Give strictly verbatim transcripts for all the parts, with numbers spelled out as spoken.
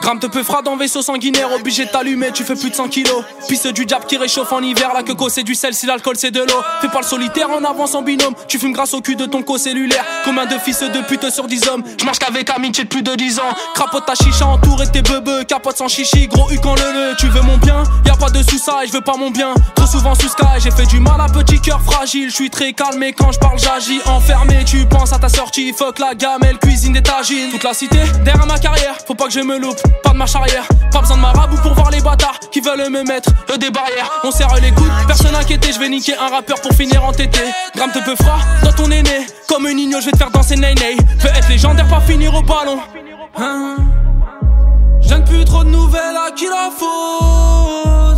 Gramme te peu fera dans vaisseau sanguinaire, obligé de t'allumer, tu fais plus de cent kilos. Pisse du diable qui réchauffe en hiver, la queue c'est du sel, si l'alcool c'est de l'eau. Fais pas le solitaire en avance en binôme, tu fumes grâce au cul de ton co-cellulaire. Combien de fils de pute sur dix hommes, je marche qu'avec amitié de plus de dix ans. Crapote ta chicha entouré de tes beubeux, capote sans chichi, gros U quand le le. Tu veux mon bien, y'a pas de sous ça et je veux pas mon bien. Trop souvent sous sky, j'ai fait du mal à petit cœur fragile. Je suis très calme et quand je parle j'agis. Enfermé, tu penses à ta sortie, fuck la gamelle, cuisine des tagines. Toute la cité, derrière ma carrière, faut pas que je me loupe, pas de marche arrière. Pas besoin de marabout pour voir les bâtards qui veulent me mettre eux des barrières. On serre les coudes, personne inquiété, je vais niquer un rappeur pour finir en tété. Gramme te peu froid dans ton aîné, comme un nino je vais te faire danser ney ney. Veux être légendaire, pas finir au ballon. Hein? Je donne plus trop de nouvelles, à qui la faute?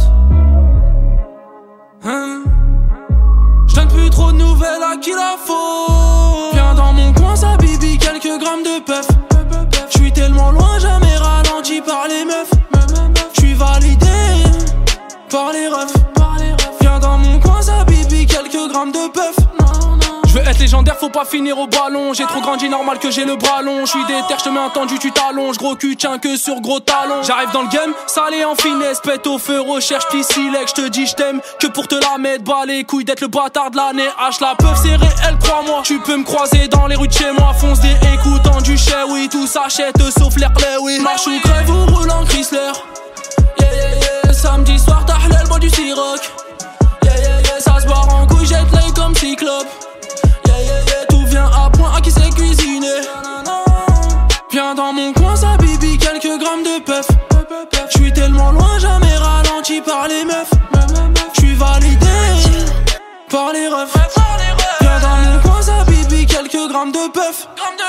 Hein? Je donne plus trop de nouvelles, à qui la faute? Viens dans mon coin, ça bibi, quelques grammes de puff. J'suis tellement loin, jamais ralenti par les meufs. J'suis validé par les refs. Viens dans mon coin, ça bibi, quelques grammes de puff. Je veux être légendaire, faut pas finir au ballon. J'ai trop grandi, normal que j'ai le bras long. J'suis déter, j'te mets un tendu, tu t'allonges. Gros cul, tiens que sur gros talons. J'arrive dans le game, salé en finesse. Pète au feu, recherche petit silex. J'te dis j't'aime que pour te la mettre. Bas les couilles d'être le bâtard de l'année. H la peuf, c'est réel, crois-moi. Tu peux me croiser dans les rues de chez moi. Fonce des écoutants du chais, oui. Tout s'achète sauf l'air clé, oui. Marche ou crève ou roule en Chrysler. Yeah, yeah, yeah. Samedi soir, t'as l'aile, bois du siroc. Yeah, yeah, yeah. Ça se barre en couille, jette l'œil comme cyclope. Yeah, yeah, yeah. Tout vient à point, à qui sait cuisiner. Viens dans mon coin, ça bibi, quelques grammes de puff. J'suis tellement loin, jamais ralenti par les meufs. J'suis validé par les refs. Viens dans mon coin, ça bibi, quelques grammes de puff.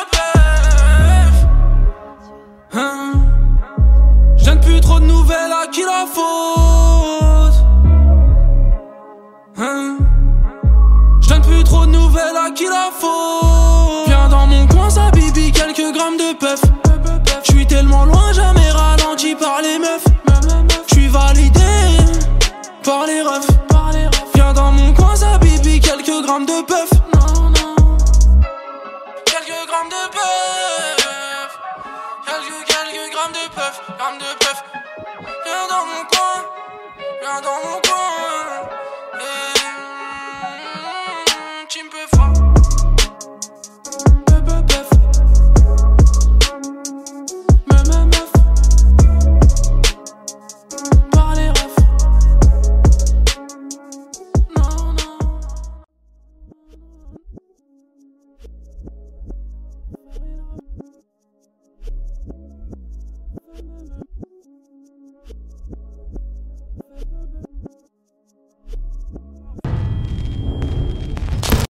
Hein? J'donne plus trop de nouvelles, à qui la faute? Hein? J'donne plus trop de nouvelles, à qui la faute? Viens dans mon coin, ça bibi, quelques grammes de puff. J'suis tellement loin, jamais ralenti par les meufs. J'suis validé par les refs. Viens dans mon coin, ça bibi, quelques grammes de puff. Quelques grammes de puff. Quelques, quelques grammes de puff. Grammes de puff. Viens dans mon coin. Viens dans mon